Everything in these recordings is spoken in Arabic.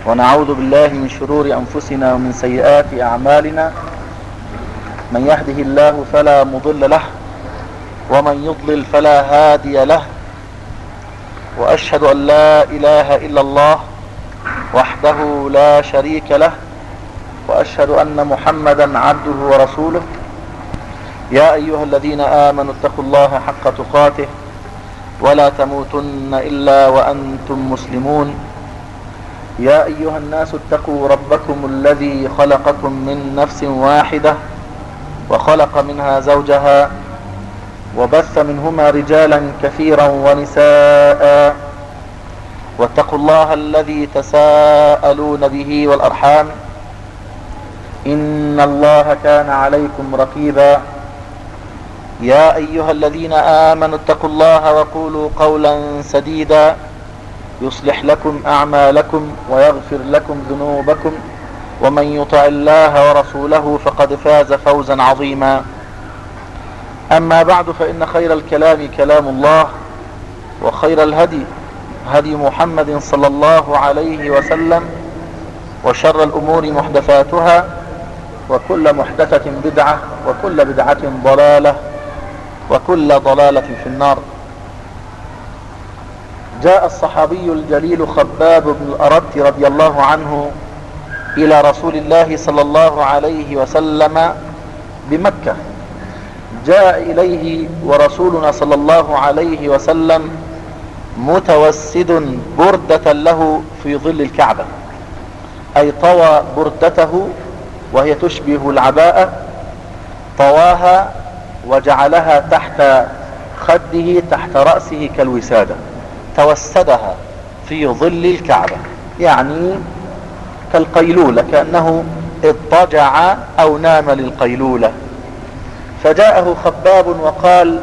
ونعوذ بالله من شرور أنفسنا ومن سيئات أعمالنا. من يهده الله فلا مضل له ومن يضلل فلا هادي له، وأشهد أن لا إله إلا الله وحده لا شريك له، وأشهد أن محمدا عبده ورسوله. يا أيها الذين آمنوا اتقوا الله حق تقاته ولا تموتن إلا وأنتم مسلمون. يا أيها الناس اتقوا ربكم الذي خلقكم من نفس واحدة وخلق منها زوجها وبث منهما رجالا كثيرا ونساء، واتقوا الله الذي تساءلون به والأرحام إن الله كان عليكم رقيبا. يا أيها الذين آمنوا اتقوا الله وقولوا قولا سديدا يصلح لكم أعمالكم ويغفر لكم ذنوبكم، ومن يطع الله ورسوله فقد فاز فوزا عظيما. أما بعد، فإن خير الكلام كلام الله، وخير الهدي هدي محمد صلى الله عليه وسلم، وشر الأمور محدثاتها، وكل محدثة بدعة، وكل بدعة ضلالة، وكل ضلالة في النار. جاء الصحابي الجليل خباب بن الأرت رضي الله عنه إلى رسول الله صلى الله عليه وسلم بمكة. جاء إليه ورسولنا صلى الله عليه وسلم متوسد بردة له في ظل الكعبة، أي طوى بردته وهي تشبه العباءة، طواها وجعلها تحت خده تحت رأسه كالوسادة، توسدها في ظل الكعبة، يعني كالقيلولة، كأنه اضطجع أو نام للقيلولة. فجاءه خباب وقال: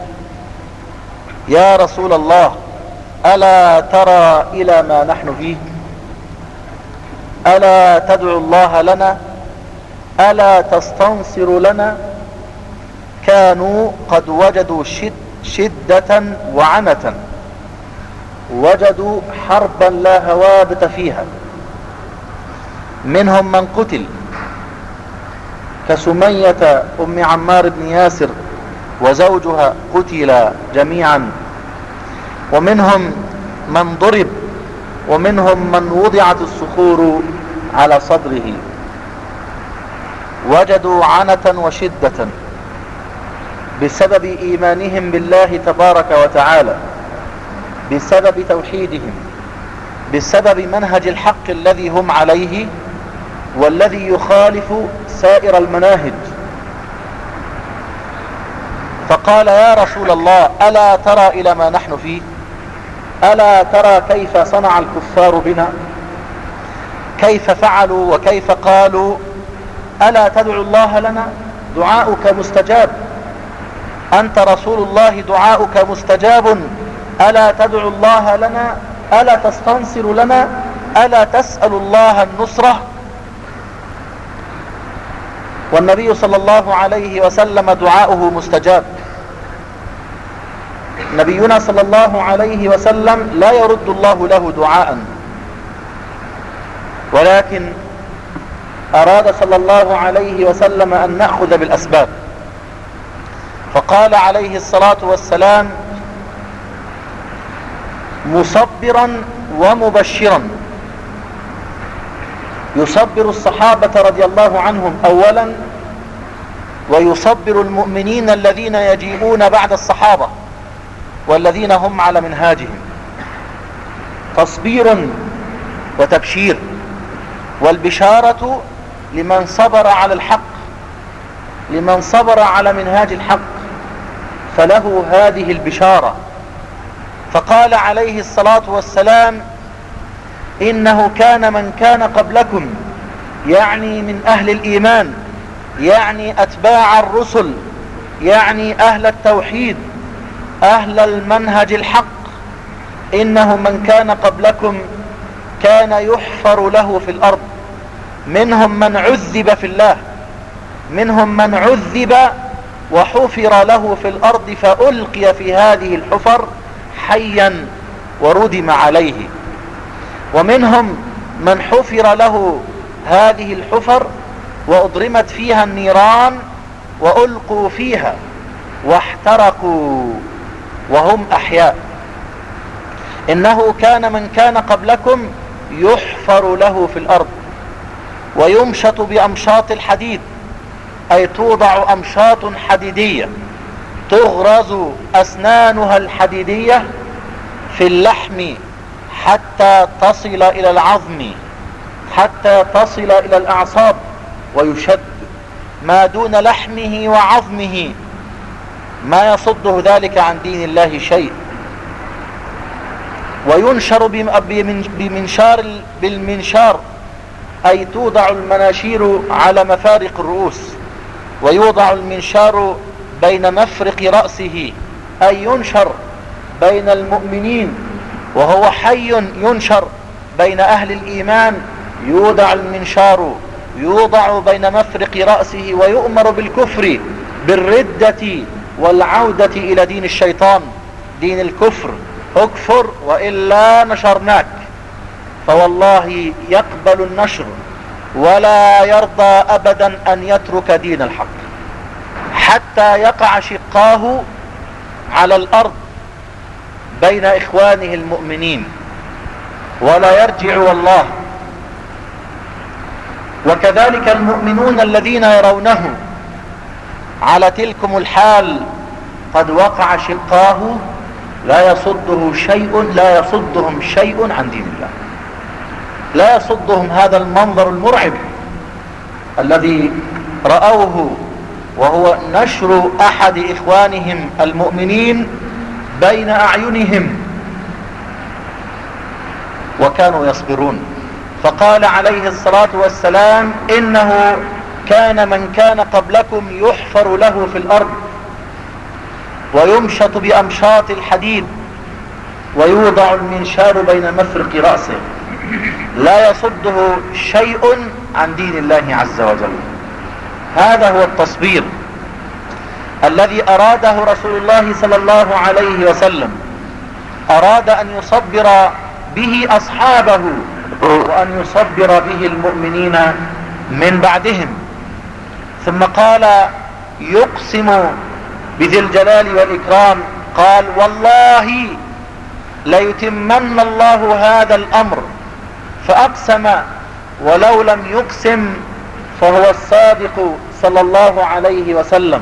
يا رسول الله، ألا ترى إلى ما نحن فيه؟ ألا تدعو الله لنا؟ ألا تستنصر لنا؟ كانوا قد وجدوا شدة وعنة، وجدوا حربا لا هوابت فيها. منهم من قتل كسمية أم عمار بن ياسر وزوجها قتل جميعا، ومنهم من ضرب، ومنهم من وضعت الصخور على صدره. وجدوا عنة وشدة بسبب إيمانهم بالله تبارك وتعالى، بسبب توحيدهم، بسبب منهج الحق الذي هم عليه والذي يخالف سائر المناهج. فقال: يا رسول الله، ألا ترى إلى ما نحن فيه؟ ألا ترى كيف صنع الكفار بنا؟ كيف فعلوا وكيف قالوا؟ ألا تدعو الله لنا؟ دعاؤك مستجاب، أنت رسول الله، دعاؤك مستجاب. ألا تدعو الله لنا؟ ألا تستنصر لنا؟ ألا تسأل الله النصرة؟ والنبي صلى الله عليه وسلم دعاؤه مستجاب. نبينا صلى الله عليه وسلم لا يرد الله له دعاء، ولكن أراد صلى الله عليه وسلم أن نأخذ بالأسباب. فقال عليه الصلاة والسلام مصبرا ومبشرا، يصبر الصحابة رضي الله عنهم أولا، ويصبر المؤمنين الذين يجيئون بعد الصحابة والذين هم على منهاجهم. تصبير وتبشير، والبشارة لمن صبر على الحق، لمن صبر على منهاج الحق فله هذه البشارة. فقال عليه الصلاة والسلام: إنه كان من كان قبلكم، يعني من أهل الإيمان، يعني أتباع الرسل، يعني أهل التوحيد، أهل المنهج الحق، إنه من كان قبلكم كان يحفر له في الأرض، منهم من عذب في الله، منهم من عذب وحفر له في الأرض فألقي في هذه الحفر حيا وردم عليه، ومنهم من حفر له هذه الحفر وأضرمت فيها النيران وألقوا فيها واحترقوا وهم أحياء. إنه كان من كان قبلكم يحفر له في الأرض ويمشط بأمشاط الحديد، أي توضع أمشاط حديدية تغرز أسنانها الحديدية في اللحم حتى تصل إلى العظم، حتى تصل إلى الأعصاب، ويشد ما دون لحمه وعظمه، ما يصده ذلك عن دين الله شيء. وينشر بالمنشار، أي توضع المناشير على مفارق الرؤوس، ويوضع المنشار بين مفرق رأسه، أي ينشر بين المؤمنين وهو حي، ينشر بين أهل الإيمان. يوضع المنشار يوضع بين مفرق رأسه ويؤمر بالكفر، بالردة والعودة إلى دين الشيطان، دين الكفر. اكفر وإلا نشرناك. فوالله يقبل النشر ولا يرضى أبدا أن يترك دين الحق حتى يقع شقاه على الأرض بين إخوانه المؤمنين ولا يرجع والله. وكذلك المؤمنون الذين يرونه على تلكم الحال قد وقع شقاه، لا يصدهم شيء عن دين الله، لا يصدهم هذا المنظر المرعب الذي رأوه، وهو نشر أحد إخوانهم المؤمنين بين أعينهم، وكانوا يصبرون. فقال عليه الصلاة والسلام: إنه كان من كان قبلكم يحفر له في الأرض ويمشط بأمشاط الحديد ويوضع المنشار بين مفرق رأسه، لا يصده شيء عن دين الله عز وجل. هذا هو التصبير الذي أراده رسول الله صلى الله عليه وسلم، أراد أن يصبر به أصحابه وأن يصبر به المؤمنين من بعدهم. ثم قال يقسم بذي الجلال والإكرام، قال: والله ليتمن الله هذا الأمر. فأقسم، ولو لم يقسم فهو الصادق صلى الله عليه وسلم.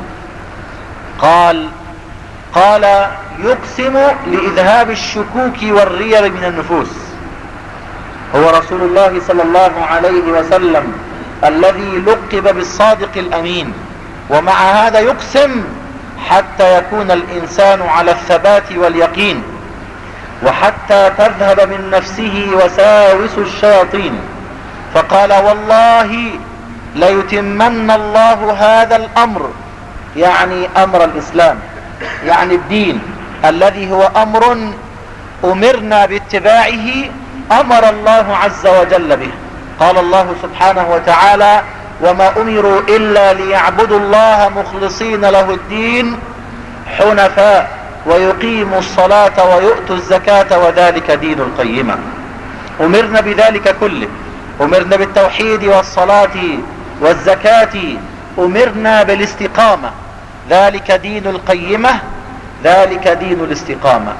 قال يقسم لإذهاب الشكوك والريب من النفوس. هو رسول الله صلى الله عليه وسلم الذي لقب بالصادق الأمين، ومع هذا يقسم حتى يكون الإنسان على الثبات واليقين، وحتى تذهب من نفسه وساوس الشياطين. فقال: والله ليتمن الله هذا الأمر، يعني أمر الإسلام، يعني الدين الذي هو أمر أمرنا باتباعه، أمر الله عز وجل به. قال الله سبحانه وتعالى: وما أمروا إلا ليعبدوا الله مخلصين له الدين حنفاء ويقيموا الصلاة ويؤتوا الزكاة وذلك دين القيمة. أمرنا بذلك كله، أمرنا بالتوحيد والصلاة والزكاة، أمرنا بالاستقامة، ذلك دين القيمة، ذلك دين الاستقامة.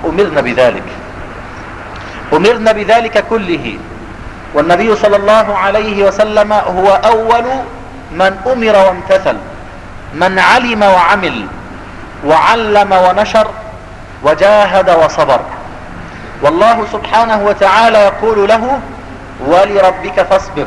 أمرنا بذلك كله. والنبي صلى الله عليه وسلم هو أول من أمر وامتثل، من علم وعمل وعلم ونشر وجاهد وصبر. والله سبحانه وتعالى يقول له: ولربك فاصبر.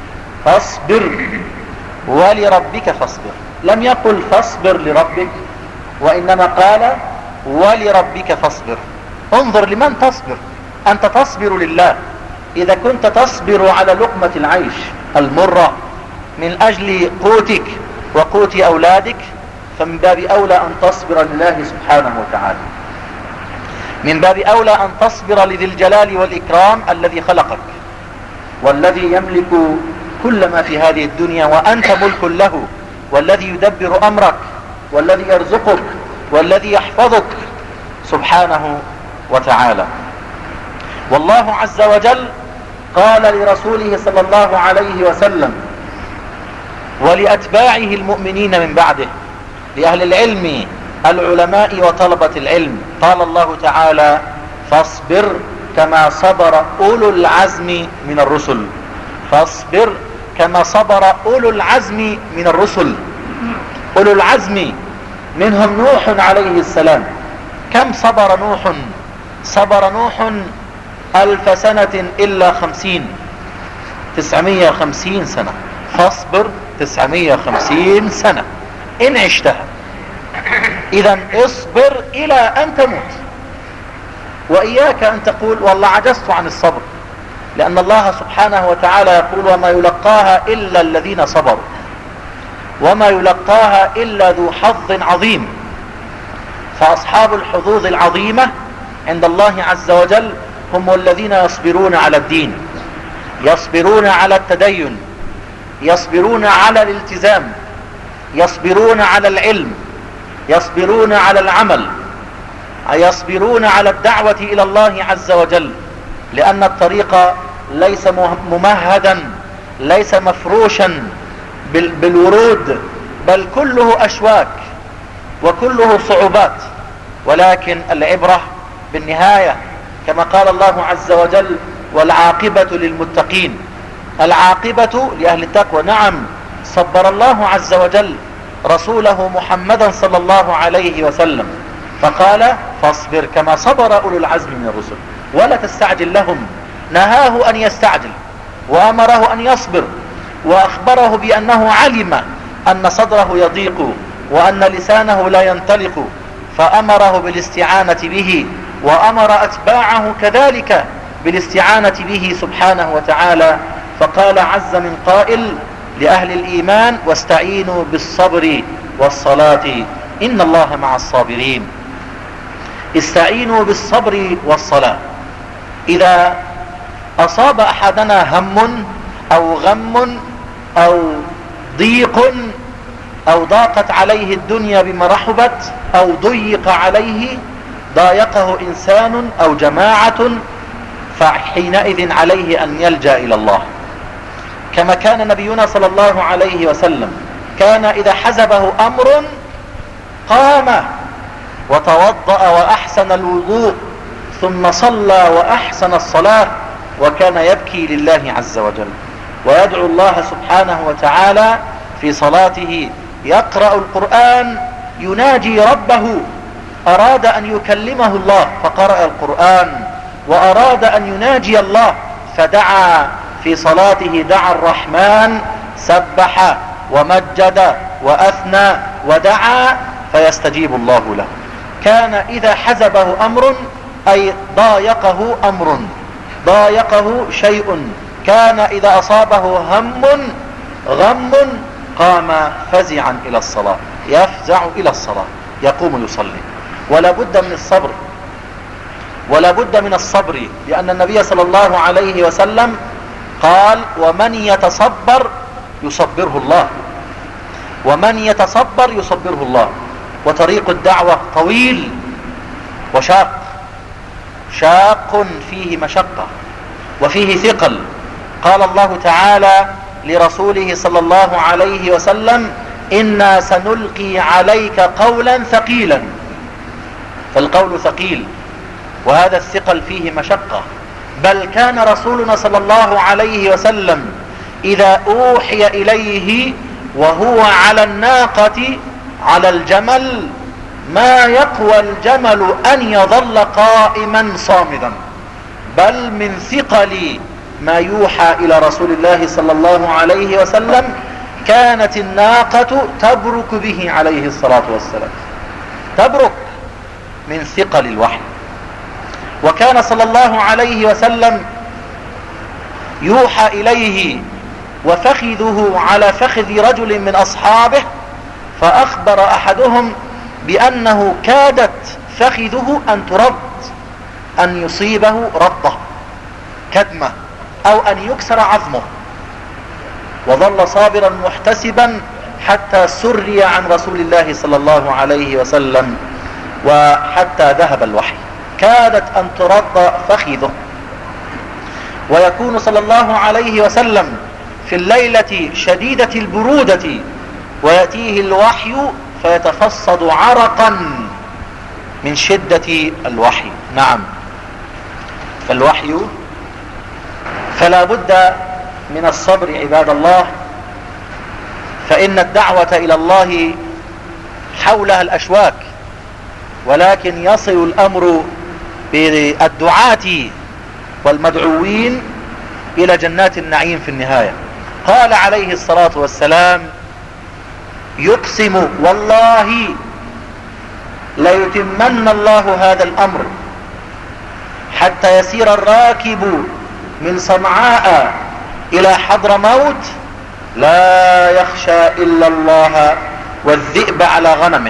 ولربك فاصبر، لم يقل فاصبر لربك، وإنما قال ولربك فاصبر. انظر لمن تصبر، أنت تصبر لله. إذا كنت تصبر على لقمة العيش المرة من أجل قوتك وقوت أولادك، فمن باب أولى أن تصبر لله سبحانه وتعالى، من باب أولى أن تصبر لذي الجلال والإكرام الذي خلقك والذي يملك كل ما في هذه الدنيا وأنت ملك له، والذي يدبر أمرك والذي يرزقك والذي يحفظك سبحانه وتعالى. والله عز وجل قال لرسوله صلى الله عليه وسلم ولأتباعه المؤمنين من بعده، لأهل العلم العلماء وطلبة العلم، قال الله تعالى: فاصبر كما صبر أولو العزم من الرسل. فاصبر كما صبر أولو العزم من الرسل. أولو العزم منهم نوح عليه السلام. كم صبر نوح؟ صبر نوح 1000 سنة إلا 950 سنة. فاصبر 950 سنة إن عشتها. إذا اصبر إلى أن تموت. وإياك أن تقول والله عجزت عن الصبر، لأن الله سبحانه وتعالى يقول: وما يلقاها إلا الذين صبروا، وما يلقاها إلا ذو حظ عظيم. فأصحاب الحظوظ العظيمة عند الله عز وجل هم الذين يصبرون على الدين، يصبرون على التدين، يصبرون على الالتزام، يصبرون على العلم، يصبرون على العمل، يصبرون على الدعوة إلى الله عز وجل، لأن الطريق ليس ممهدا، ليس مفروشا بالورود، بل كله أشواك وكله صعوبات، ولكن العبرة بالنهاية، كما قال الله عز وجل: والعاقبة للمتقين. العاقبة لأهل التقوى. نعم، صبر الله عز وجل رسوله محمدا صلى الله عليه وسلم، فقال: فاصبر كما صبر أولو العزم من الرسل ولا تستعجل لهم. نهاه أن يستعجل وأمره أن يصبر، وأخبره بأنه علم أن صدره يضيق وأن لسانه لا ينطلق، فأمره بالاستعانة به، وأمر أتباعه كذلك بالاستعانة به سبحانه وتعالى. فقال عز من قائل لأهل الإيمان: واستعينوا بالصبر والصلاة إن الله مع الصابرين. استعينوا بالصبر والصلاة. إذا أصاب أحدنا هم أو غم أو ضيق أو ضاقت عليه الدنيا بما رحبت أو ضيق عليه، ضايقه إنسان أو جماعة، فحينئذ عليه أن يلجأ إلى الله، كما كان نبينا صلى الله عليه وسلم. كان إذا حزبه أمر قام وتوضأ وأحسن الوضوء ثم صلى وأحسن الصلاة، وكان يبكي لله عز وجل ويدعو الله سبحانه وتعالى في صلاته، يقرأ القرآن، يناجي ربه. أراد أن يكلمه الله فقرأ القرآن، وأراد أن يناجي الله فدعا في صلاته، دعا الرحمن، سبح ومجد وأثنى ودعا فيستجيب الله له. كان إذا حزبه أمر أي ضايقه أمر، ضايقه شيء، كان إذا أصابه هم غم قام فزعا إلى الصلاة، يفزع إلى الصلاة، يقوم يصلي. ولا بد من الصبر، ولا بد من الصبر، لأن النبي صلى الله عليه وسلم قال: ومن يتصبر يصبره الله، ومن يتصبر يصبره الله. وطريق الدعوة طويل وشاق، شاق فيه مشقة وفيه ثقل. قال الله تعالى لرسوله صلى الله عليه وسلم: إنا سنلقي عليك قولا ثقيلا. فالقول ثقيل، وهذا الثقل فيه مشقة. بل كان رسولنا صلى الله عليه وسلم إذا أوحي إليه وهو على الناقة على الجمل ما يقوى الجمل أن يظل قائما صامدا، بل من ثقل ما يوحى إلى رسول الله صلى الله عليه وسلم كانت الناقة تبرك به عليه الصلاة والسلام، تبرك من ثقل الوحي. وكان صلى الله عليه وسلم يوحى إليه وفخذه على فخذ رجل من أصحابه، فأخبر أحدهم بأنه كادت فخذه أن ترد، أن يصيبه رده كدمة أو أن يكسر عظمه، وظل صابرا محتسبا حتى سري عن رسول الله صلى الله عليه وسلم وحتى ذهب الوحي، كادت أن ترد فخذه. ويكون صلى الله عليه وسلم في الليلة شديدة البرودة ويأتيه الوحي فيتفصد عرقا من شدة الوحي. نعم، فالوحي فلا بد من الصبر عباد الله، فإن الدعوة إلى الله حولها الأشواك، ولكن يصل الأمر بالدعاة والمدعوين إلى جنات النعيم في النهاية. قال عليه الصلاة والسلام: يقسم والله ليتمن الله هذا الأمر حتى يسير الراكب من صنعاء إلى حضرموت لا يخشى إلا الله والذئب على غنمه.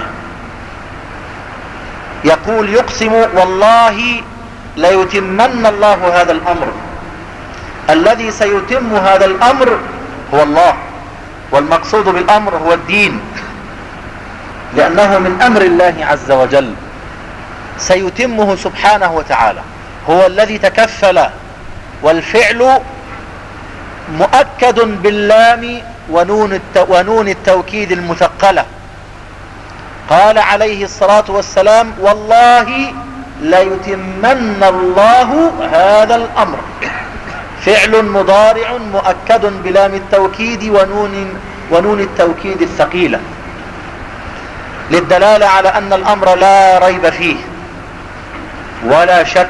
يقول: يقسم والله ليتمن الله هذا الأمر. الذي سيتم هذا الأمر هو الله، والمقصود بالأمر هو الدين، لأنه من أمر الله عز وجل، سيتمه سبحانه وتعالى، هو الذي تكفل، والفعل مؤكد باللام ونون التوكيد المثقلة. قال عليه الصلاة والسلام: والله ليتمن الله هذا الأمر، فعل مضارع مؤكد بلام التوكيد ونون التوكيد الثقيلة، للدلالة على أن الأمر لا ريب فيه ولا شك.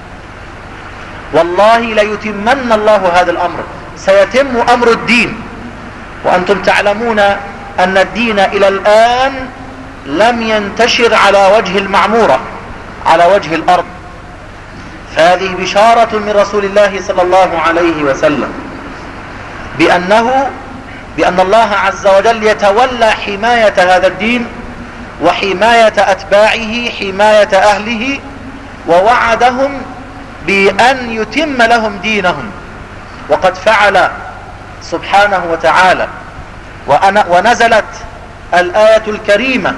والله ليتمن الله هذا الأمر، سيتم أمر الدين. وأنتم تعلمون أن الدين إلى الآن لم ينتشر على وجه المعمورة، على وجه الأرض، فهذه بشارة من رسول الله صلى الله عليه وسلم بأن الله عز وجل يتولى حماية هذا الدين وحماية أتباعه، حماية أهله، ووعدهم بأن يتم لهم دينهم، وقد فعل سبحانه وتعالى. ونزلت الآية الكريمة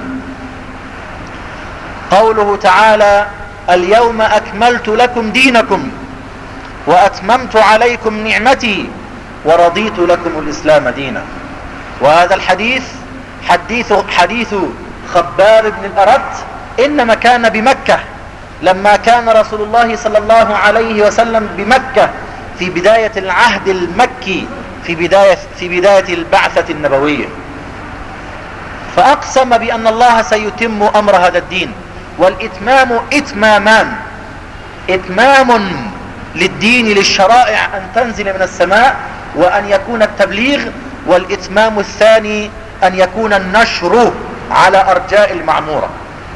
قوله تعالى: اليوم أكملت لكم دينكم وأتممت عليكم نعمتي ورضيت لكم الإسلام دينا. وهذا الحديث حديث خباب بن الأرت، إنما كان بمكة لما كان رسول الله صلى الله عليه وسلم بمكة في بداية العهد المكي، في بداية البعثة النبوية، فأقسم بأن الله سيتم أمر هذا الدين. والإتمام إتمامان: إتمام للدين للشرائع أن تنزل من السماء وأن يكون التبليغ، والإتمام الثاني أن يكون النشر على أرجاء المعمورة.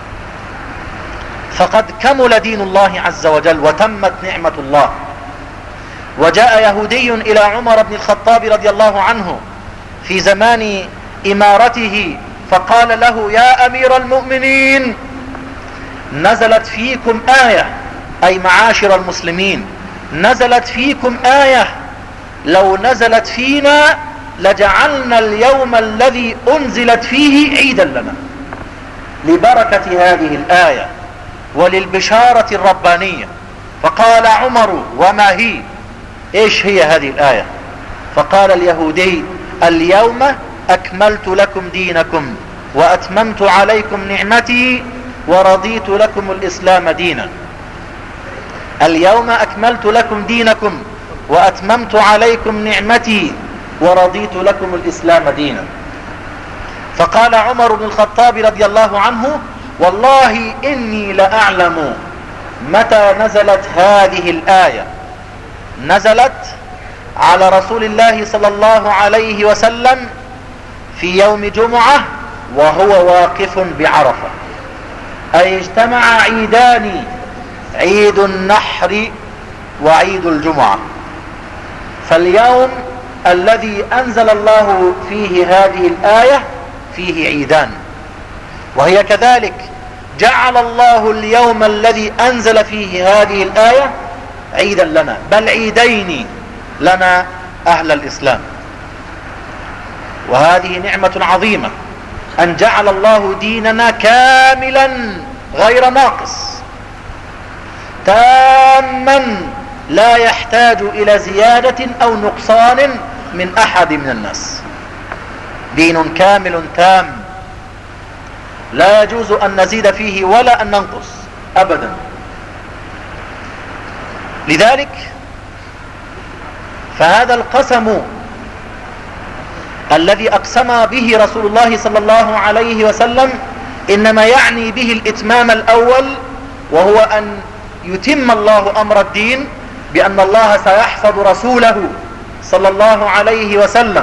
فقد كمل دين الله عز وجل وتمت نعمة الله. وجاء يهودي إلى عمر بن الخطاب رضي الله عنه في زمان إمارته فقال له: يا أمير المؤمنين، نزلت فيكم آية، أي معاشر المسلمين، نزلت فيكم آية لو نزلت فينا لجعلنا اليوم الذي أنزلت فيه عيدا لنا. لبركة هذه الآية وللبشارة الربانية. فقال عمر: وما هي؟ ايش هي هذه الآية؟ فقال اليهودي: اليوم أكملت لكم دينكم وأتممت عليكم نعمتي ورضيت لكم الإسلام دينا. اليوم أكملت لكم دينكم وأتممت عليكم نعمتي ورضيت لكم الإسلام دينا. فقال عمر بن الخطاب رضي الله عنه: والله إني لأعلم متى نزلت هذه الآية. نزلت على رسول الله صلى الله عليه وسلم في يوم جمعة وهو واقف بعرفة، أي اجتمع عيدان: عيد النحر وعيد الجمعة. فاليوم الذي أنزل الله فيه هذه الآية فيه عيدان، وهي كذلك جعل الله اليوم الذي أنزل فيه هذه الآية عيدا لنا، بل عيدين لنا أهل الإسلام. وهذه نعمة عظيمة أن جعل الله ديننا كاملا غير ناقص، تاما لا يحتاج إلى زيادة أو نقصان من أحد من الناس. دين كامل تام لا يجوز أن نزيد فيه ولا أن ننقص أبدا. لذلك فهذا القسم الذي أقسم به رسول الله صلى الله عليه وسلم إنما يعني به الإتمام الأول، وهو أن يتم الله أمر الدين بأن الله سيحفظ رسوله صلى الله عليه وسلم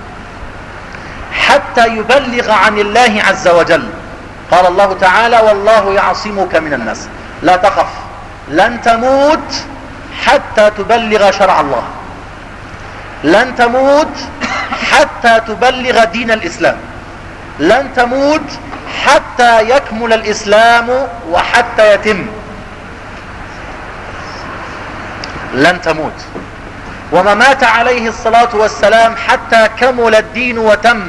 حتى يبلغ عن الله عز وجل. قال الله تعالى: والله يعصمك من الناس، لا تخف، لن تموت حتى تبلغ شرع الله، لن تموت حتى تبلغ دين الإسلام، لن تموت حتى يكمل الإسلام وحتى يتم، لن تموت. وما مات عليه الصلاة والسلام حتى كمل الدين وتم.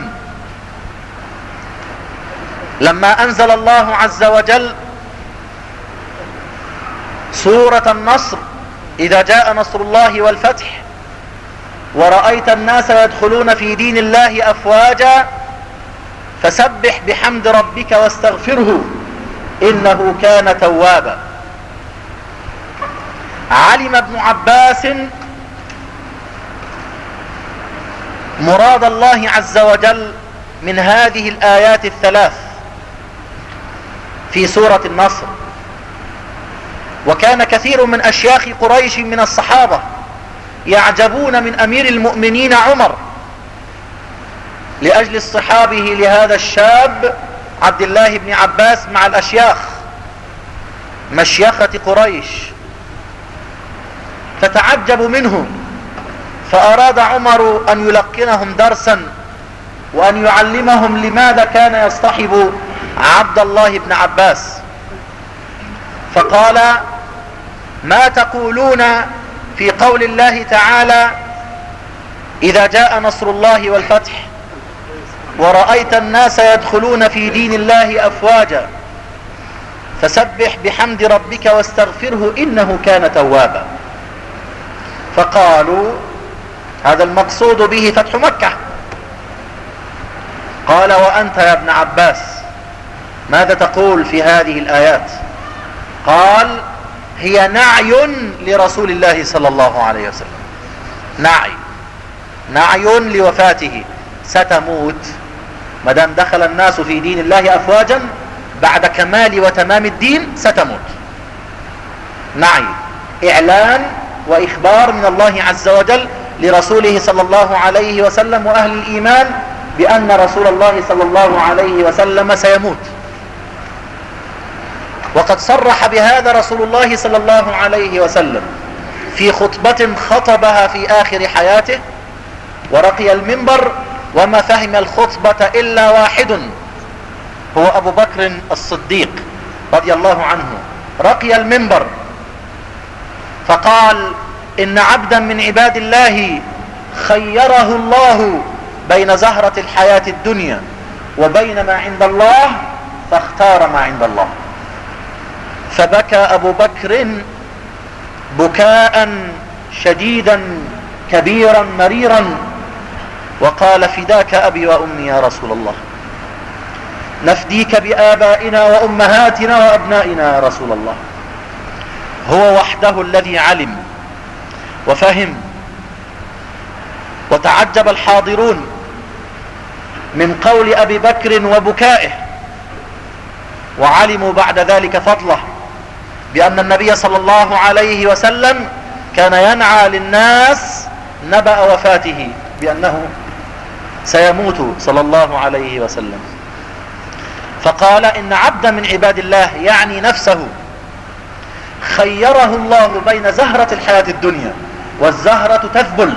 لما أنزل الله عز وجل سورة النصر: إذا جاء نصر الله والفتح ورأيت الناس يدخلون في دين الله أفواجا فسبح بحمد ربك واستغفره إنه كان توابا. علم ابن عباس مراد الله عز وجل من هذه الآيات الثلاث في سورة النصر. وكان كثير من أشياخ قريش من الصحابة يعجبون من أمير المؤمنين عمر لأجل اصطحابه لهذا الشاب عبد الله بن عباس مع الأشياخ مشيخة قريش، فتعجبوا منه، فأراد عمر أن يلقنهم درسا وأن يعلمهم لماذا كان يصطحب عبد الله بن عباس. فقال: ما تقولون في قول الله تعالى: إذا جاء نصر الله والفتح ورأيت الناس يدخلون في دين الله أفواجا فسبح بحمد ربك واستغفره إنه كان توابا. فقالوا: هذا المقصود به فتح مكة. قال: وأنت يا ابن عباس ماذا تقول في هذه الآيات؟ قال: هي نعي لرسول الله صلى الله عليه وسلم، نعي لوفاته، ستموت ما دام دخل الناس في دين الله أفواجا بعد كمال وتمام الدين، ستموت. نعي، إعلان وإخبار من الله عز وجل لرسوله صلى الله عليه وسلم وأهل الإيمان بأن رسول الله صلى الله عليه وسلم سيموت. وقد صرح بهذا رسول الله صلى الله عليه وسلم في خطبة خطبها في آخر حياته ورقي المنبر، وما فهم الخطبة إلا واحد هو أبو بكر الصديق رضي الله عنه. رقي المنبر فقال: إن عبدا من عباد الله خيره الله بين زهرة الحياة الدنيا وبين ما عند الله فاختار ما عند الله. فبكى أبو بكر بكاء شديدا كبيرا مريرا وقال: فداك أبي وأمي يا رسول الله، نفديك بآبائنا وأمهاتنا وأبنائنا يا رسول الله. هو وحده الذي علم وفهم. وتعجب الحاضرون من قول أبي بكر وبكائه، وعلموا بعد ذلك فضله بأن النبي صلى الله عليه وسلم كان ينعى للناس نبأ وفاته بأنه سيموت صلى الله عليه وسلم. فقال: إن عبدا من عباد الله، يعني نفسه، خيره الله بين زهرة الحياة الدنيا، والزهرة تذبل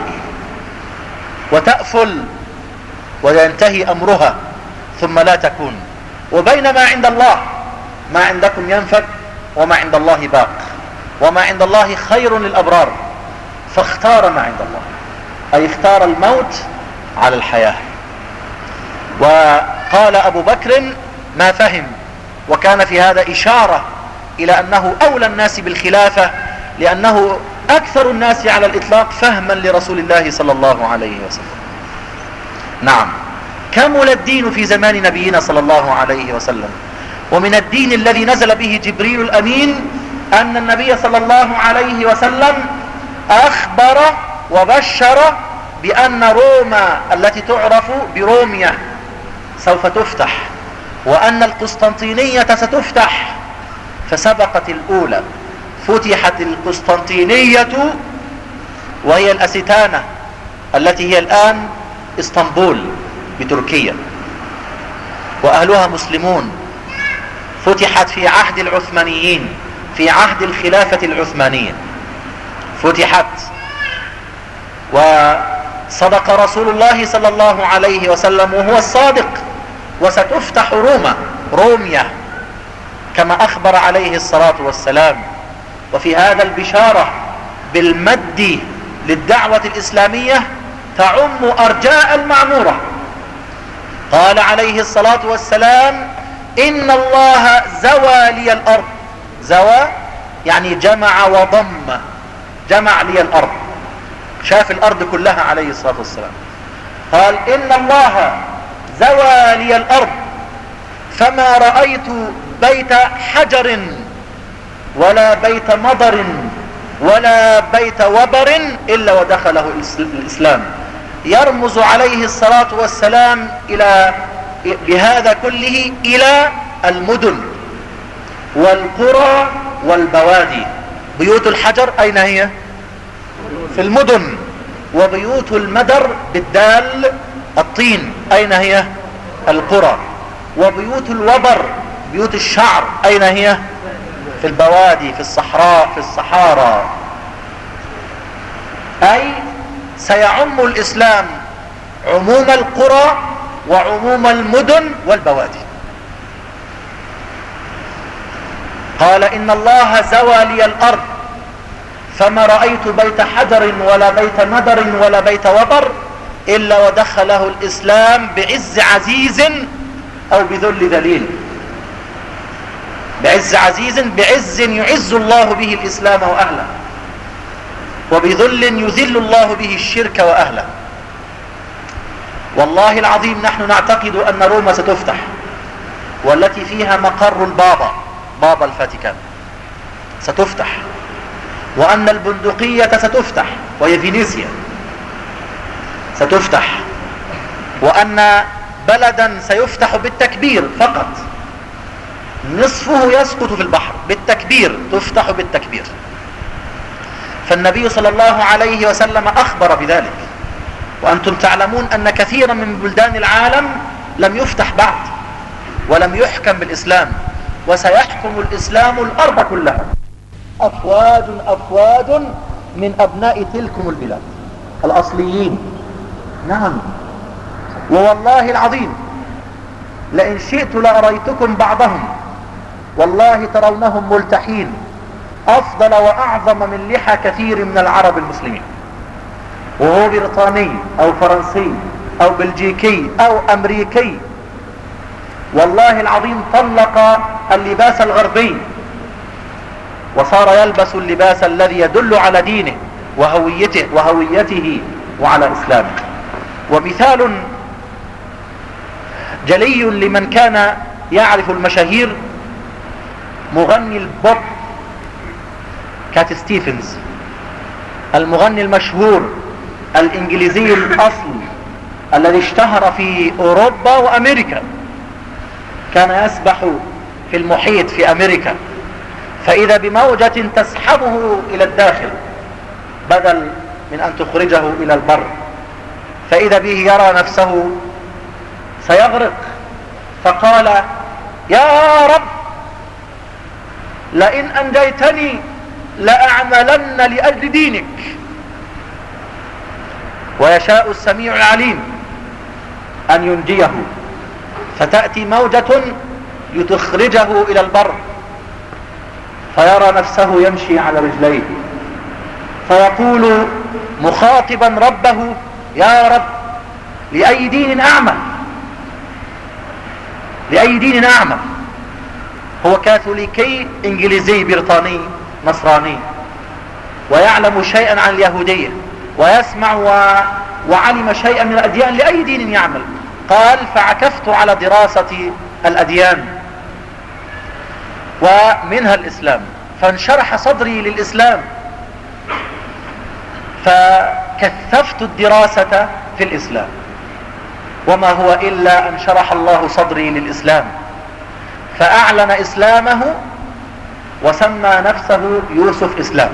وتأفل وينتهي أمرها ثم لا تكون، وبين ما عند الله، ما عندكم ينفد وما عند الله باق، وما عند الله خير للأبرار. فاختار ما عند الله، أي اختار الموت على الحياة. وقال أبو بكر ما فهم، وكان في هذا إشارة إلى أنه أولى الناس بالخلافة، لأنه أكثر الناس على الإطلاق فهما لرسول الله صلى الله عليه وسلم. نعم، كمل الدين في زمان نبينا صلى الله عليه وسلم. ومن الدين الذي نزل به جبريل الأمين أن النبي صلى الله عليه وسلم أخبر وبشر بأن روما التي تعرف بروميا سوف تفتح، وأن القسطنطينية ستفتح، فسبقت الأولى. فتحت القسطنطينية وهي الأستانة التي هي الآن اسطنبول بتركيا، وأهلها مسلمون. فتحت في عهد العثمانيين، في عهد الخلافة العثمانية فتحت. وصدق رسول الله صلى الله عليه وسلم وهو الصادق، وستفتح روميا كما أخبر عليه الصلاة والسلام. وفي هذا البشارة بالمد للدعوة الإسلامية تعم أرجاء المعمورة. قال عليه الصلاة والسلام: إن الله زوى لي الأرض. زوى يعني جمع وضم، جمع لي الأرض، شاف الأرض كلها عليه الصلاة والسلام. قال: إن الله زوى لي الأرض فما رأيت بيت حجر ولا بيت مضر ولا بيت وبر إلا ودخله الإسلام. يرمز عليه الصلاة والسلام بهذا كله إلى المدن والقرى والبوادي. بيوت الحجر أين هي؟ في المدن. وبيوت المدر بالدال الطين أين هي؟ القرى. وبيوت الوبر بيوت الشعر أين هي؟ في البوادي، في الصحراء، في الصحارى. أي سيعم الإسلام عموم القرى وعموم المدن والبوادي. قال: إن الله زوى لي الأرض فما رأيت بيت حجر ولا بيت مدر ولا بيت وبر إلا ودخله الإسلام بعز عزيز أو بذل ذليل. بعز عزيز، بعز يعز الله به الإسلام وأهله، وبذل يذل الله به الشرك وأهله. والله العظيم نحن نعتقد أن روما ستفتح، والتي فيها مقر بابا الفاتيكان ستفتح، وأن البندقية ستفتح وهي فينيسيا ستفتح، وأن بلدا سيفتح بالتكبير فقط، نصفه يسقط في البحر بالتكبير، تفتح بالتكبير. فالنبي صلى الله عليه وسلم أخبر بذلك. وأنتم تعلمون أن كثيرا من بلدان العالم لم يفتح بعد ولم يحكم بالإسلام، وسيحكم الإسلام الأرض كلها. أفواج من أبناء تلكم البلاد الأصليين. نعم، ووالله العظيم لئن شئت لأريتكم بعضهم، والله ترونهم ملتحين أفضل وأعظم من لحى كثير من العرب المسلمين، وهو بريطاني أو فرنسي أو بلجيكي أو أمريكي. والله العظيم طلق اللباس الغربي وصار يلبس اللباس الذي يدل على دينه وهويته وعلى إسلامه. ومثال جلي لمن كان يعرف المشاهير مغني البوب كات ستيفنز، المغني المشهور الإنجليزي الأصل الذي اشتهر في أوروبا وأمريكا. كان يسبح في المحيط في أمريكا، فإذا بموجة تسحبه إلى الداخل بدل من أن تخرجه إلى البر، فإذا به يرى نفسه سيغرق، فقال: يا رب لئن أنجيتني لأعملن لأجل دينك. ويشاء السميع العليم أن ينجيه، فتأتي موجة لتخرجه إلى البر، فيرى نفسه يمشي على رجليه، فيقول مخاطبا ربه: يا رب لأي دين أعمل؟ لأي دين أعمل؟ هو كاثوليكي إنجليزي بريطاني نصراني، ويعلم شيئا عن اليهودية ويسمع وعلم شيئا من الأديان لأي دين يعمل. قال فعكفت على دراسة الأديان ومنها الإسلام، فانشرح صدري للإسلام، فكثفت الدراسة في الإسلام، وما هو إلا أن شرح الله صدري للإسلام، فأعلن إسلامه وسمى نفسه يوسف إسلام،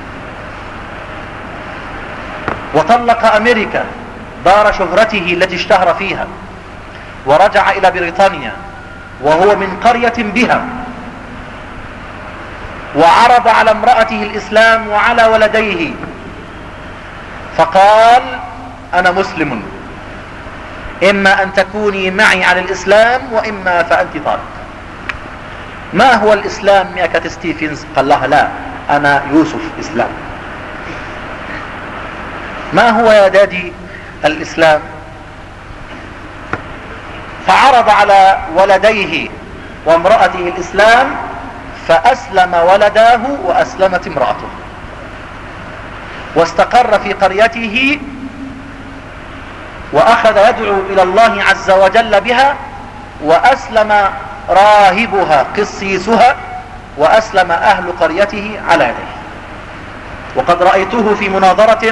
وطلق أمريكا دار شهرته التي اشتهر فيها، ورجع إلى بريطانيا وهو من قرية بها، وعرض على امرأته الإسلام وعلى ولديه، فقال أنا مسلم، إما أن تكوني معي على الإسلام وإما فأنت طالق. ما هو الإسلام يا كات ستيفنز؟ قال لها لا، أنا يوسف إسلام. ما هو يا دادي الإسلام؟ فعرض على ولديه وامرأته الإسلام، فأسلم ولداه وأسلمت امرأته، واستقر في قريته، وأخذ يدعو إلى الله عز وجل بها، وأسلم راهبها قسيسها، وأسلم أهل قريته على يديه. وقد رأيته في مناظرة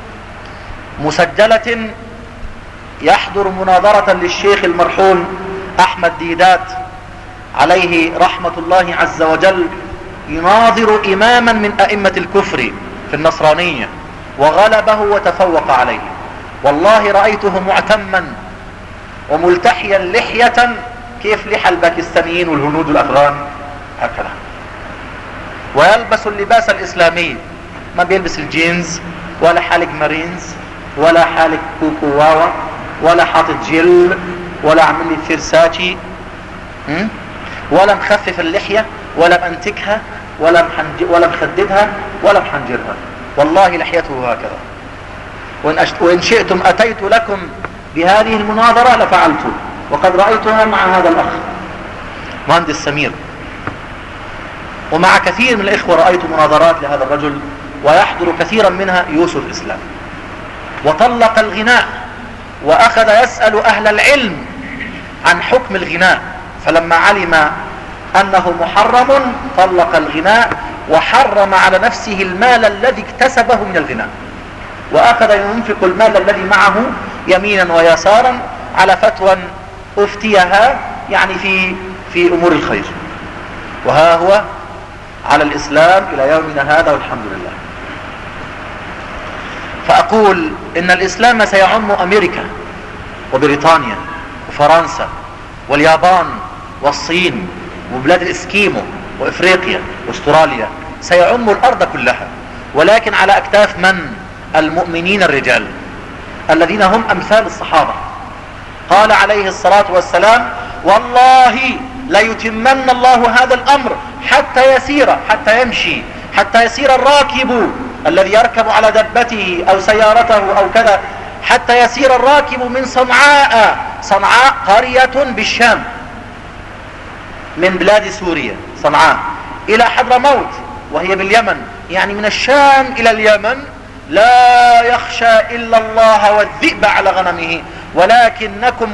مسجلة، يحضر مناظرة للشيخ المرحوم أحمد ديدات عليه رحمة الله عز وجل، يناظر إماما من أئمة الكفر في النصرانية، وغلبه وتفوق عليه. والله رأيته معتما وملتحيا لحية كيف لحى الباكستانيين والهنود والأفغان هكذا، ويلبس اللباس الإسلامي، ما بيلبس الجينز ولا حالق مارينز ولا حالق كوكو واوا ولا حاطط جل ولا عامل لي فيرساتشي، ولا مخفف اللحية ولا مأنتكها ولا مخددها ولا محنجرها. والله لحيته هكذا. وإن شئتم أتيت لكم بهذه المناظرة لفعلت، وقد رأيتها مع هذا الأخ مهندس سمير، ومع كثير من الإخوة رأيت مناظرات لهذا الرجل، ويحضر كثيرا منها يوسف إسلام. وطلق الغناء، وأخذ يسأل أهل العلم عن حكم الغناء، فلما علم أنه محرم طلق الغناء، وحرم على نفسه المال الذي اكتسبه من الغناء، وأخذ ينفق المال الذي معه يمينا ويسارا على فتوى أفتيها يعني في أمور الخير. وها هو على الإسلام إلى يومنا هذا والحمد لله. فأقول إن الإسلام سيعم أمريكا وبريطانيا وفرنسا واليابان والصين وبلاد الإسكيمو وإفريقيا واستراليا، سيعم الأرض كلها، ولكن على أكتاف من؟ المؤمنين الرجال الذين هم أمثال الصحابة. قال عليه الصلاة والسلام والله ليتمن الله هذا الأمر حتى يمشي، حتى يسير الراكب الذي يركب على دبته أو سيارته أو كذا، حتى يسير الراكب من صنعاء قرية بالشام من بلاد سوريا صنعاء إلى حضرموت وهي باليمن، يعني من الشام إلى اليمن، لا يخشى إلا الله والذئب على غنمه، ولكنكم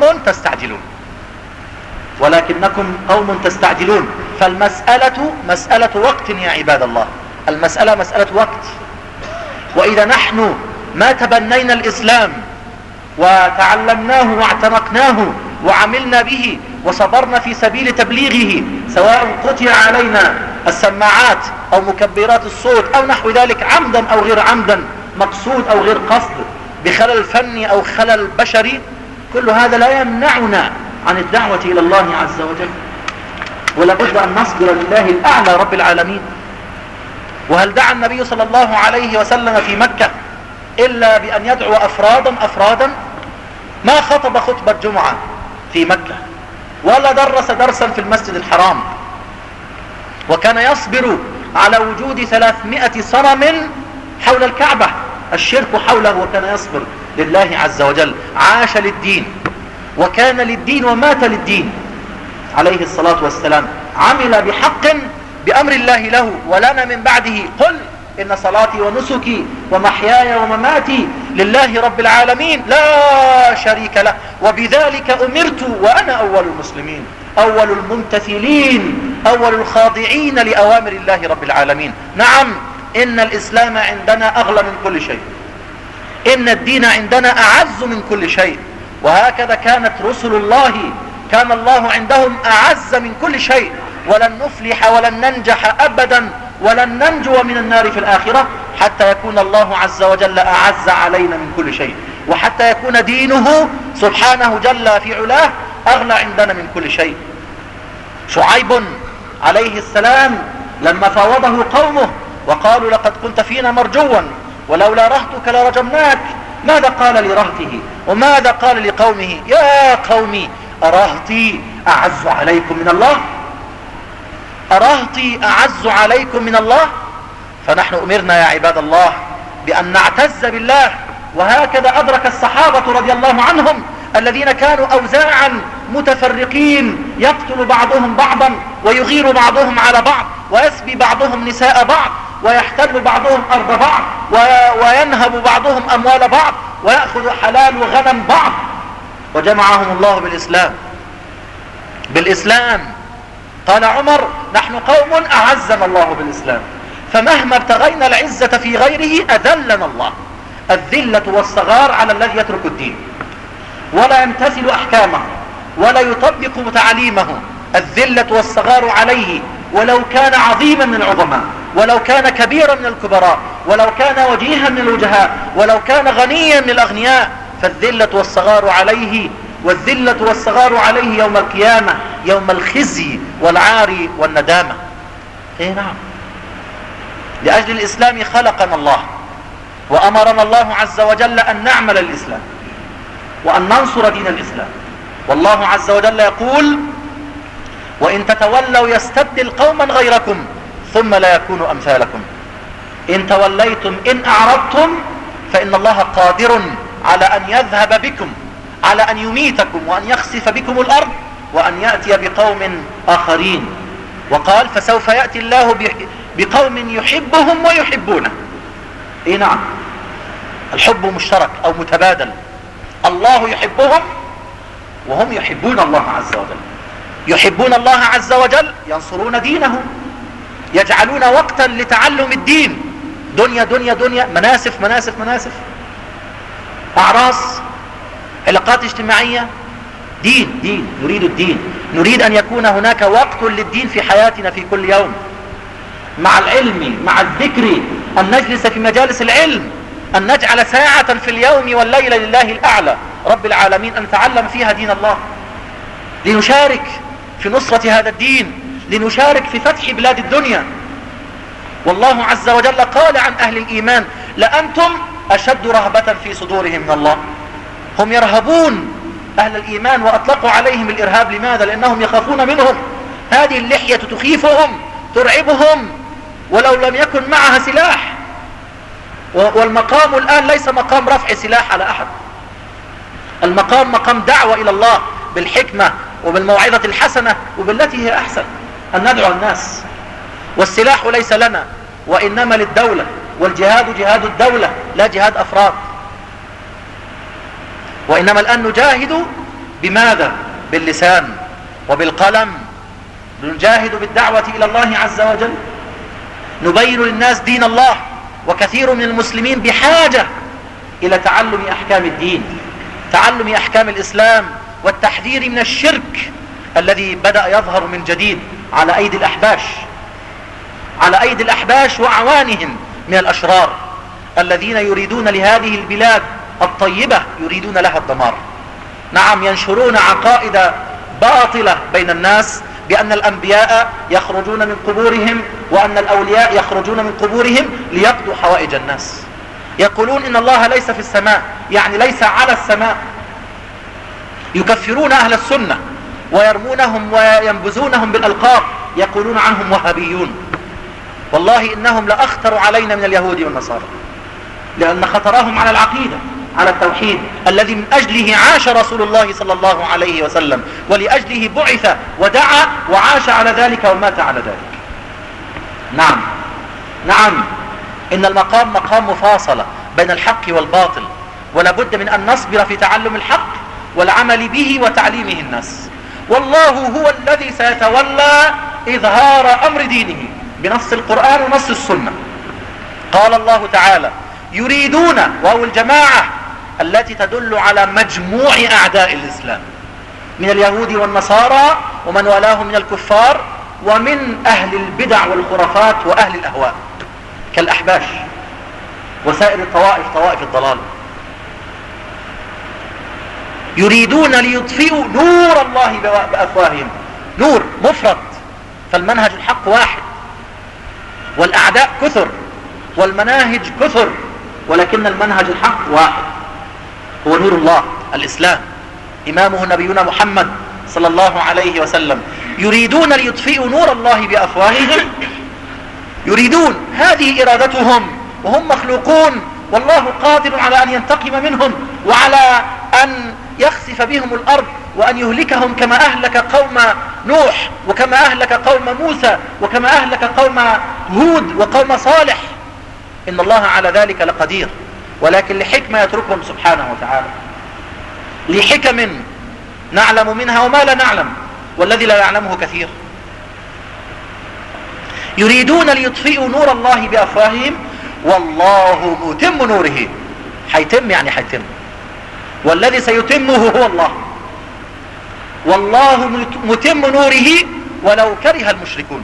قوم تستعجلون. فالمسألة مسألة وقت يا عباد الله، المسألة مسألة وقت. وإذا نحن ما تبنينا الإسلام وتعلمناه واعتنقناه وعملنا به وصبرنا في سبيل تبليغه، سواء قطع علينا السماعات أو مكبرات الصوت أو نحو ذلك، عمدا أو غير عمدا، مقصود أو غير قصد، بخلل فني أو خلل بشري، كل هذا لا يمنعنا عن الدعوة إلى الله عز وجل، ولابد أن نصبر لله الأعلى رب العالمين. وهل دعا النبي صلى الله عليه وسلم في مكة إلا بأن يدعو أفرادا؟ ما خطب خطبة جمعة في مكة، ولا درس درسا في المسجد الحرام، وكان يصبر على وجود 300 صنم حول الكعبة، الشرك حوله، وكان يصبر لله عز وجل. عاش للدين وكان للدين ومات للدين عليه الصلاة والسلام، عمل بحق بأمر الله له ولنا من بعده. قل إن صلاتي ونسكي ومحياي ومماتي لله رب العالمين لا شريك له وبذلك أمرت وأنا أول المسلمين، أول الممتثلين، أول الخاضعين لأوامر الله رب العالمين. نعم، إن الإسلام عندنا أغلى من كل شيء، إن الدين عندنا أعز من كل شيء، وهكذا كانت رسل الله، كان الله عندهم أعز من كل شيء، ولن نفلح ولن ننجح أبدا ولن ننجو من النار في الآخرة حتى يكون الله عز وجل أعز علينا من كل شيء، وحتى يكون دينه سبحانه جل في علاه أغلى عندنا من كل شيء. شعيب عليه السلام لما فاوضه قومه وقالوا لقد كنت فينا مرجوا ولولا رهتك لرجمناك، ماذا قال لرهته وماذا قال لقومه؟ يا قومي أرهتي أعز عليكم من الله؟ أرهتي أعز عليكم من الله؟ فنحن أمرنا يا عباد الله بأن نعتز بالله، وهكذا أدرك الصحابة رضي الله عنهم الذين كانوا أوزاعا متفرقين يقتل بعضهم بعضا ويغير بعضهم على بعض ويسبي بعضهم نساء بعض ويحتل بعضهم أرض بعض وينهب بعضهم أموال بعض ويأخذ حلال غنم بعض، وجمعهم الله بالإسلام. قال عمر نحن قوم أعزنا الله بالإسلام، فمهما ابتغينا العزة في غيره أذلنا الله. الذلة والصغار على الذي يترك الدين ولا يمتثل أحكامه ولا يطبق تعليمه، الذلة والصغار عليه ولو كان عظيما من العظماء، ولو كان كبيرا من الكبراء، ولو كان وجيها من الوجهاء، ولو كان غنيا من الأغنياء، فالذلة والصغار عليه، والذلة والصغار عليه يوم القيامة، يوم الخزي والعار والندامة. نعم، لأجل الإسلام خلقنا الله وأمرنا الله عز وجل أن نعمل الإسلام وأن ننصر دين الإسلام. والله عز وجل يقول وإن تتولوا يستبدل قوما غيركم ثم لا يكونوا أمثالكم. إن توليتم إن أعرضتم فإن الله قادر على أن يذهب بكم، على أن يميتكم وأن يخسف بكم الأرض وأن يأتي بقوم آخرين. وقال فسوف يأتي الله بقوم يحبهم ويحبونه. نعم، الحب مشترك أو متبادل، الله يحبهم وهم يحبون الله عز وجل، يحبون الله عز وجل، ينصرون دينه، يجعلون وقتا لتعلم الدين، دنيا دنيا دنيا، مناسف مناسف مناسف، أعراس، علاقات اجتماعية، دين دين، نريد الدين، نريد أن يكون هناك وقت للدين في حياتنا في كل يوم، مع العلم مع الذكر، أن نجلس في مجالس العلم، أن نجعل ساعة في اليوم والليلة لله الأعلى رب العالمين أن نتعلم فيها دين الله، لنشارك في نصرة هذا الدين، لنشارك في فتح بلاد الدنيا. والله عز وجل قال عن أهل الإيمان لأنتم أشد رهبة في صدورهم من الله. هم يرهبون أهل الإيمان وأطلقوا عليهم الإرهاب. لماذا؟ لأنهم يخافون منهم. هذه اللحية تخيفهم ترعبهم ولو لم يكن معها سلاح. والمقام الآن ليس مقام رفع سلاح على أحد، المقام مقام دعوة إلى الله بالحكمة وبالموعظة الحسنة وبالتي هي أحسن، أن ندعو الناس. والسلاح ليس لنا وإنما للدولة، والجهاد جهاد الدولة لا جهاد أفراد. وإنما الآن نجاهد بماذا؟ باللسان وبالقلم، نجاهد بالدعوة إلى الله عز وجل، نبين للناس دين الله. وكثير من المسلمين بحاجة إلى تعلم أحكام الدين، تعلم أحكام الإسلام، والتحذير من الشرك الذي بدأ يظهر من جديد على أيدي الأحباش، على أيدي الأحباش وأعوانهم من الأشرار الذين يريدون لهذه البلاد الطيبة، يريدون لها الدمار. نعم، ينشرون عقائد باطلة بين الناس بأن الأنبياء يخرجون من قبورهم وأن الأولياء يخرجون من قبورهم ليقضوا حوائج الناس. يقولون إن الله ليس في السماء، يعني ليس على السماء. يكفرون أهل السنة ويرمونهم وينبذونهم بالألقاب، يقولون عنهم وهابيون. والله إنهم لأخطر علينا من اليهود والنصارى، لأن خطرهم على العقيدة، على التوحيد الذي من أجله عاش رسول الله صلى الله عليه وسلم، ولأجله بعث ودعا وعاش على ذلك ومات على ذلك. نعم نعم، إن المقام مقام مفاصلة بين الحق والباطل، ولا بد من أن نصبر في تعلم الحق والعمل به وتعليمه الناس. والله هو الذي سيتولى إظهار أمر دينه بنص القرآن ونص السنة. قال الله تعالى: يريدون، وهو الجماعة التي تدل على مجموع أعداء الإسلام من اليهود والنصارى ومن والاهم من الكفار ومن أهل البدع والخرافات وأهل الأهواء كالأحباش وسائر الطوائف، طوائف الضلال. يريدون ليطفئوا نور الله بأفواههم. نور مفرد، فالمنهج الحق واحد، والأعداء كثر والمناهج كثر، ولكن المنهج الحق واحد، هو نور الله الإسلام، إمامه نبينا محمد صلى الله عليه وسلم. يريدون ليطفئوا نور الله بأفواههم. يريدون، هذه إرادتهم، وهم مخلوقون، والله قادر على أن ينتقم منهم وعلى أن يخسف بهم الأرض وأن يهلكهم كما أهلك قوم نوح وكما أهلك قوم موسى وكما أهلك قوم هود وقوم صالح. إن الله على ذلك لقدير، ولكن لحكمة يتركهم سبحانه وتعالى، لحكم نعلم منها وما لا نعلم، والذي لا يعلمه كثير. يريدون ليطفئوا نور الله بأفواههم والله متم نوره. حيتم يعني حيتم، والذي سيتمه هو الله. والله متم نوره ولو كره المشركون.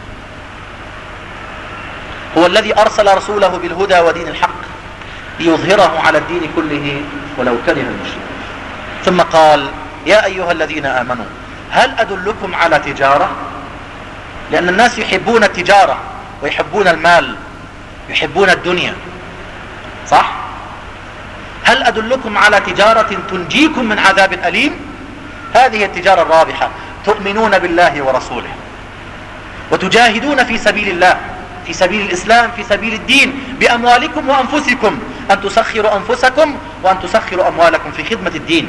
هو الذي أرسل رسوله بالهدى ودين الحق ليظهره على الدين كله ولو كره المشركون. ثم قال: يا أيها الذين آمنوا هل أدلكم على تجارة؟ لأن الناس يحبون التجارة ويحبون المال، يحبون الدنيا، صح؟ هل أدلكم على تجارة تنجيكم من عذاب أليم؟ هذه التجارة الرابحة، تؤمنون بالله ورسوله وتجاهدون في سبيل الله، في سبيل الإسلام، في سبيل الدين، بأموالكم وأنفسكم، أن تسخروا أنفسكم وأن تسخروا أموالكم في خدمة الدين.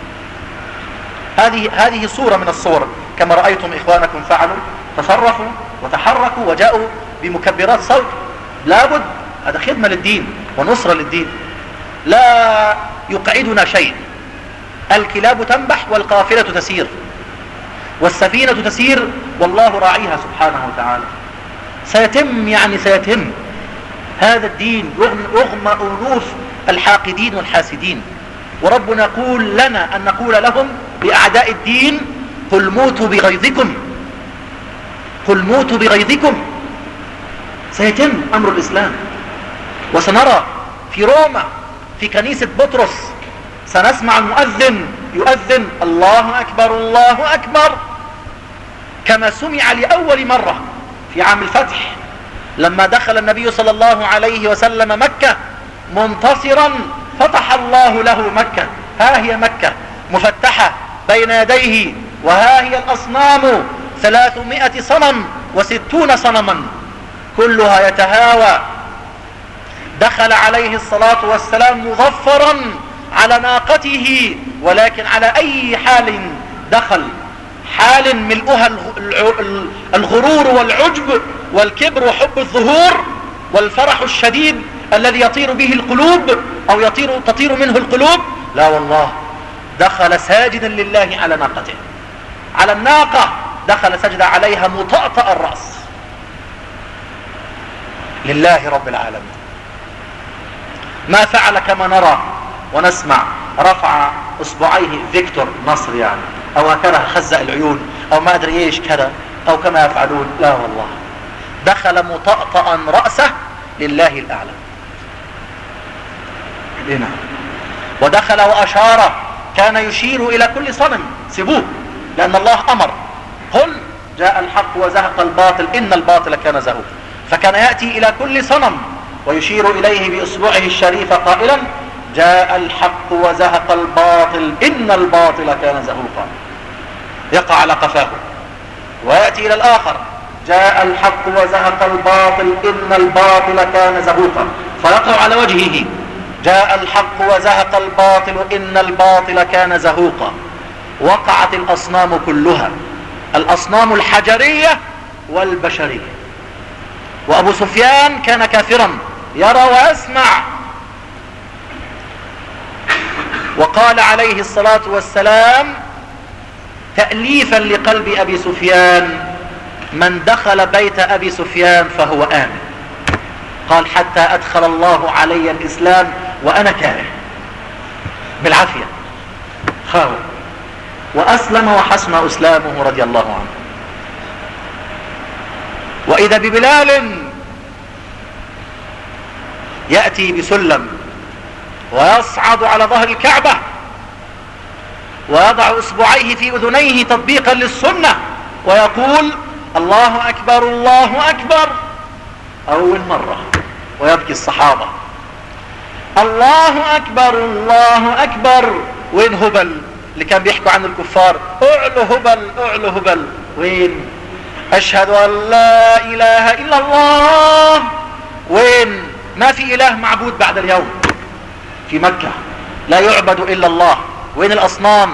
هذه صورة من الصور، كما رأيتم إخوانكم فعلوا، تصرفوا وتحركوا وجاءوا بمكبرات صوت. لابد، هذا خدمة للدين ونصرة للدين، لا يقعدنا شيء. الكلاب تنبح والقافلة تسير، والسفينة تسير والله راعيها سبحانه وتعالى. سيتم، يعني سيتم هذا الدين رغم أنوف الحاقدين والحاسدين. وربنا يقول لنا أن نقول لهم لأعداء الدين: قل موتوا بغيظكم، قل موتوا بغيظكم. سيتم أمر الإسلام. وسنرى في روما في كنيسة بطرس سنسمع المؤذن يؤذن: الله أكبر الله أكبر، كما سمع لأول مرة في عام الفتح لما دخل النبي صلى الله عليه وسلم مكة منتصرا، فتح الله له مكة. ها هي مكة مفتحة بين يديه، وها هي الأصنام 300 صنم و60 صنما كلها يتهاوى. دخل عليه الصلاة والسلام مظفرا على ناقته، ولكن على أي حال دخل؟ حال ملؤها الغرور والعجب والكبر وحب الظهور والفرح الشديد الذي يطير به القلوب أو تطير منه القلوب؟ لا والله، دخل ساجدا لله على ناقته، على الناقة دخل سجد عليها مطأطأ الرأس لله رب العالمين. ما فعل كما نرى ونسمع، رفع اصبعيه فيكتور نصر يعني، او هكذا خزق العيون، او ما ادري ايش كذا، او كما يفعلون. لا والله، دخل مطأطئا رأسه لله الأعلى. هنا ودخل وأشار، كان يشير إلى كل صنم: سيبوه، لأن الله أمر: قل جاء الحق وزهق الباطل إن الباطل كان زهوقا. فكان يأتي إلى كل صنم ويشير إليه بإصبعه الشريف قائلا: جاء الحق وزهق الباطل إن الباطل كان زهوقا. يقع على قفاه. ويأتي إلى الآخر: جاء الحق وزهق الباطل إن الباطل كان زهوقا، فيقع على وجهه: جاء الحق وزهق الباطل إن الباطل كان زهوقا. وقعت الأصنام كلها، الأصنام الحجرية والبشرية. وأبو سفيان كان كافرا يرى ويسمع. وقال عليه الصلاة والسلام تأليفا لقلب أبي سفيان: من دخل بيت أبي سفيان فهو آمن. قال: حتى أدخل الله علي الإسلام وأنا كاره، بالعافية خاوة، وأسلم وحسن أسلامه رضي الله عنه. وإذا ببلال يأتي بسلم ويصعد على ظهر الكعبة ويضع إصبعيه في أذنيه تطبيقا للسنة ويقول: الله أكبر الله أكبر، أول مرة، ويبكي الصحابة: الله أكبر الله أكبر. وين هبل اللي كان بيحكوا عن الكفار؟ اعلو هبل اعلو هبل. وين؟ أشهد أن لا إله إلا الله. وين؟ ما في إله معبود بعد اليوم في مكة، لا يعبد إلا الله. وين الأصنام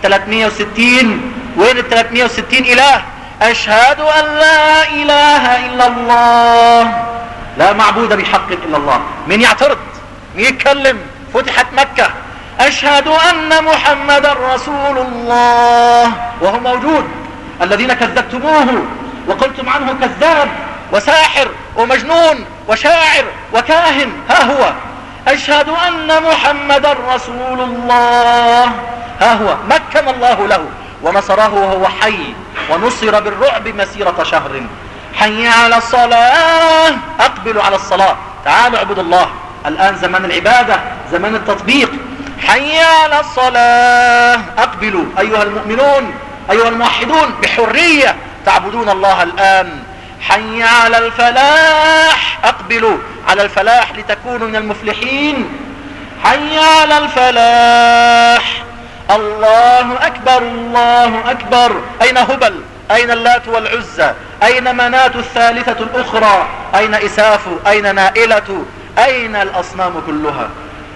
360؟ وين 360 إله؟ أشهد أن لا إله إلا الله، لا معبود بحق إلا الله. من يعترض؟ من يتكلم؟ فتحت مكة. أشهد أن محمد رسول الله، وهو موجود. الذين كذبتموه وقلتم عنه كذاب وساحر ومجنون وشاعر وكاهن، ها هو. أشهد أن محمد رسول الله، ها هو. مكن الله له ونصره وهو حي، ونصر بالرعب مسيرة شهر. حي على الصلاة، أقبلوا على الصلاة، تعالوا اعبدوا الله. الآن زمان العبادة، زمان التطبيق. حي على الصلاة، أقبلوا أيها المؤمنون أيها الموحدون بحرية، تعبدون الله الآن. حي على الفلاح، أقبلوا على الفلاح لتكونوا من المفلحين. حي على الفلاح. الله أكبر الله أكبر. أين هبل؟ أين اللات والعزى؟ أين مناة الثالثة الأخرى؟ أين إساف؟ أين نائلة؟ أين الأصنام كلها؟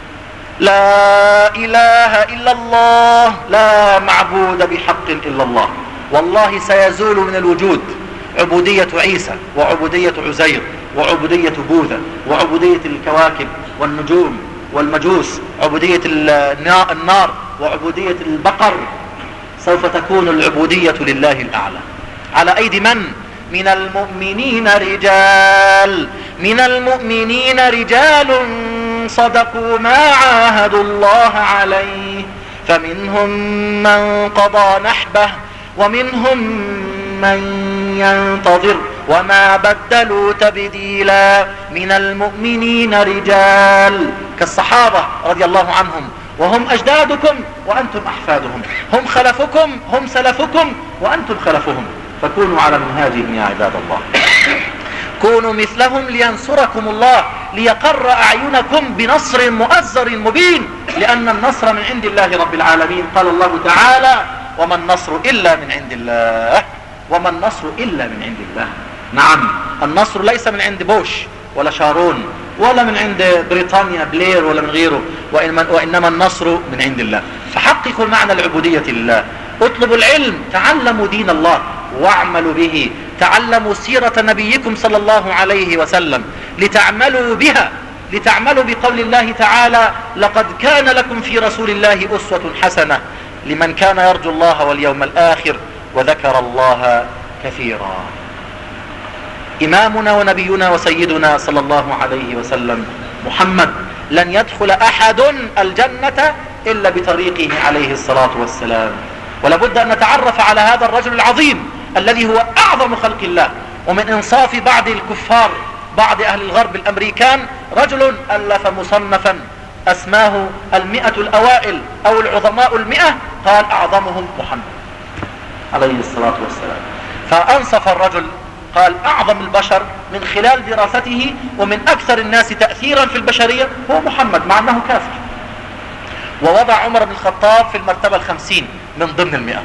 لا إله إلا الله، لا معبود بحق إلا الله. والله سيزول من الوجود عبودية عيسى وعبودية عزير وعبودية بوذا وعبودية الكواكب والنجوم والمجوس، عبودية النار وعبودية البقر. سوف تكون العبودية لله الأعلى. على أيدي من؟ من المؤمنين رجال، من المؤمنين رجال صدقوا ما عاهدوا الله عليه، فمنهم من قضى نحبه ومنهم من ينتظر وما بدلوا تبديلا. من المؤمنين رجال كالصحابة رضي الله عنهم، وهم أجدادكم وأنتم أحفادهم، هم خلفكم هم سلفكم وأنتم خلفهم، فكونوا على منهاجهم يا عباد الله. كونوا مثلهم لينصركم الله، ليقر أعينكم بنصر مؤزر مبين، لأن النصر من عند الله رب العالمين. قال الله تعالى: وما النصر إلا من عند الله، وما النصر إلا من عند الله. نعم، النصر ليس من عند بوش ولا شارون ولا من عند بريطانيا بلير ولا من غيره، وإنما النصر من عند الله. فحققوا معنى العبودية لله، اطلبوا العلم، تعلموا دين الله واعملوا به، تعلموا سيرة نبيكم صلى الله عليه وسلم لتعملوا بها، لتعملوا بقول الله تعالى: لقد كان لكم في رسول الله أسوة حسنة لمن كان يرجو الله واليوم الآخر وذكر الله كثيرا. إمامنا ونبينا وسيدنا صلى الله عليه وسلم محمد لن يدخل أحد الجنة إلا بطريقه عليه الصلاة والسلام. ولابد أن نتعرف على هذا الرجل العظيم الذي هو أعظم خلق الله. ومن إنصاف بعض الكفار، بعض أهل الغرب الأمريكان، رجل ألف مصنفا أسماه 100 الأوائل أو العظماء 100، قال أعظمهم محمد عليه الصلاة والسلام. فأنصف الرجل قال أعظم البشر من خلال دراسته ومن أكثر الناس تأثيرا في البشرية هو محمد، مع أنه كافر. ووضع عمر بن الخطاب في المرتبة 50 من ضمن 100.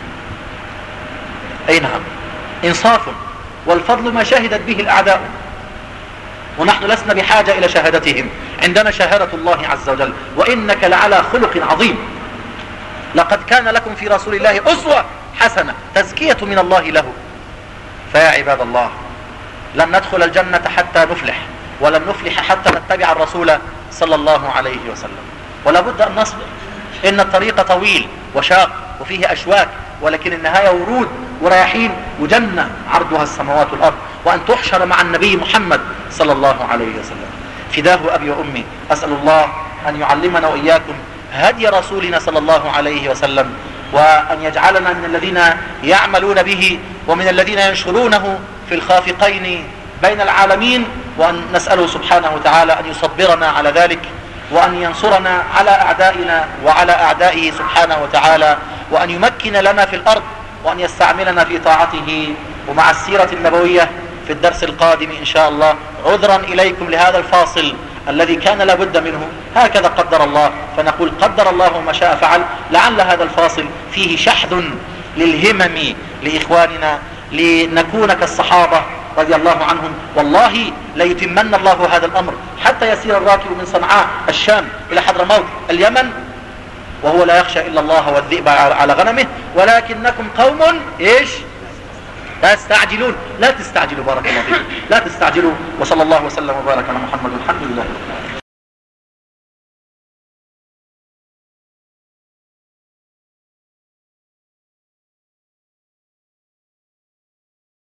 أي نعم، إنصاف، والفضل ما شهدت به الأعداء، ونحن لسنا بحاجة إلى شهادتهم، عندنا شهادة الله عز وجل. وإنك لعلى خلق عظيم. لقد كان لكم في رسول الله أسوة حسنة، تزكية من الله له. فيا عباد الله، لن ندخل الجنة حتى نفلح ولن نفلح حتى نتبع الرسول صلى الله عليه وسلم. ولا بد أن نصبر، إن الطريق طويل وشاق وفيه أشواك، ولكن النهاية ورود ورياحين وجنة عرضها السماوات والأرض، وأن تحشر مع النبي محمد صلى الله عليه وسلم. فداه أبي وأمي، أسأل الله أن يعلمنا وإياكم هدي رسولنا صلى الله عليه وسلم، وأن يجعلنا من الذين يعملون به ومن الذين ينشرونه في الخافقين بين العالمين، وأن نسأله سبحانه وتعالى أن يصبرنا على ذلك، وأن ينصرنا على أعدائنا وعلى أعدائه سبحانه وتعالى، وأن يمكن لنا في الأرض، وأن يستعملنا في طاعته. ومع السيرة النبوية في الدرس القادم إن شاء الله، عذرا إليكم لهذا الفاصل الذي كان لابد منه، هكذا قدر الله، فنقول قدر الله ما شاء فعل. لعل هذا الفاصل فيه شحذ للهمم لإخواننا لنكون كالصحابة رضي الله عنهم. والله ليتمن الله هذا الأمر حتى يسير الراكب من صنعاء الشام إلى حضرموت اليمن وهو لا يخشى إلا الله والذئب على غنمه، ولكنكم قوم إيش؟ لا تستعجلون. لا تستعجلوا، بارك الله فيكم، لا تستعجلوا. وصلى الله وسلم وبارك على محمد والحمد لله.